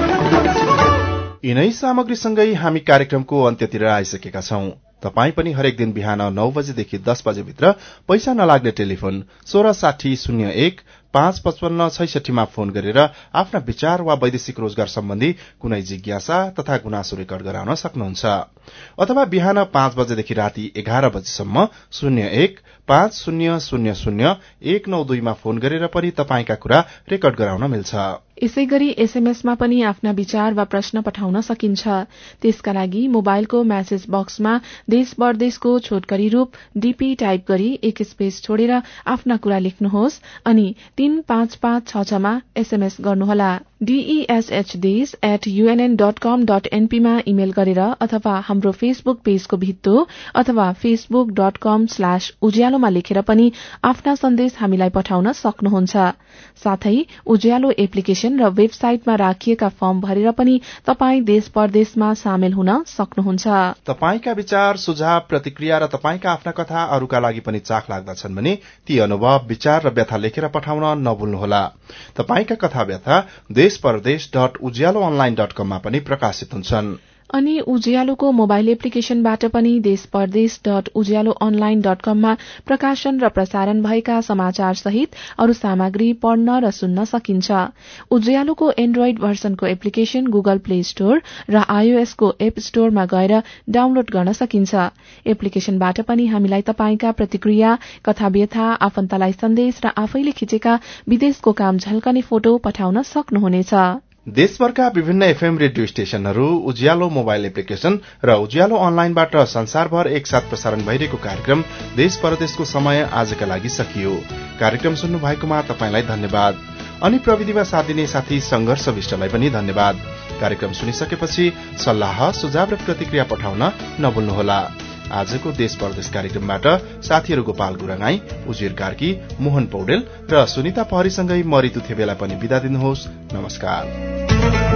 यिनै सामग्रीसँगै हामी कार्यक्रमको अन्त्यतिर आइसकेका छौं। तपाई पनि हरेक दिन बिहान 9 बजेदेखि 10 बजेभित्र पैसा नलाग्ने टेलिफोन 166001 55566 मा फोन गरेर आफ्ना विचार वा वैदेशिक रोजगार सम्बन्धी कुनै जिज्ञासा तथा गुनासो रेकर्ड गराउन सक्नुहुन्छ। अथवा बिहान 5 बजेदेखि राति 11 बजेसम्म 01 5000 192 मा फोन गरेर पनि तपाईका कुरा रेकर्ड गराउन मिल्छ। यसैगरी एसएमएसमा पनि आफ्ना विचार वा प्रश्न पठाउन सकिन्छ। त्यसका लागि मोबाइलको मेसेज बक्समा देश परदेशको छोटकरी रूप डीपी टाइप गरी एक स्पेस छोडेर आफ्ना कुरा लेख्नुहोस् अनि 35566 मा एसएमएस गर्नुहोला। DESHDesh@unn.com.np मा इमेल गरेर अथवा हाम्रो फेसबुक पेजको भित्तो अथवा facebook.com/उज्यालो मा लेखेर पनि आफ्ना सन्देश हामीलाई पठाउन सक्नुहुन्छ। साथै उज्यालो एप्लिकेशन र वेबसाइटमा राखिएका फर्म भरेर पनि तपाई देश परदेशमा सामेल हुन सक्नुहुन्छ। तपाईका विचार, सुझाव, प्रतिक्रिया र तपाईका आफ्ना कथा अरूका लागि पनि चाख लाग्दछन् भने ती अनुभव, विचार र व्यथा लेखेर पठाउन नभुल्नुहोला। तपाईका कथा व्यथा देशपरदेश.उज्यालोअनलाइन.com मा पनि प्रकाशित हुन्छन्। अनि उज्यालोको मोबाइल एप्लिकेशनबाट पनि देश परदेश .ujalonline.com मा प्रकाशन र प्रसारण भएका समाचार सहित अरू सामग्री पढ्न र सुन्न सकिन्छ। उज्यालोको android version application Google play store र iOS को एप स्टोरमा गएर डाउनलोड गर्न सकिन्छ। एप्लिकेशनबाट पनि हामीलाई तपाईंका प्रतिक्रिया, कथा व्यथा, आफन्तलाई सन्देश र आफैले खिचेका विदेशको काम झल्कने फोटो पठाउन सक्नुहुनेछ। देशभरका विभिन्न एफएम रेडियो स्टेशनहरू, उज्यालो मोबाइल एप्लिकेशन र उज्यालो अनलाइनबाट संसारभर एकसाथ प्रसारण भइरहेको कार्यक्रम देश परदेशको समय आजका लागि सकियो। कार्यक्रम सुन्नु भएकोमा तपाईंलाई धन्यवाद। अनि प्रविधिमा साथ दिने साथी संघर्ष विष्टलाई पनि धन्यवाद। कार्यक्रम सुनिसकेपछि सल्लाह, सुझाव र प्रतिक्रिया पठाउन नभुल्नुहोला। आजको देश परदेश कार्यक्रमबाट साथीहरू गोपाल गुरागाई, उजिर कार्की, मोहन पौडेल र सुनिता पहरीसँगै म ऋतु थेबेला पनि बिदा दिनुहोस्। नमस्कार।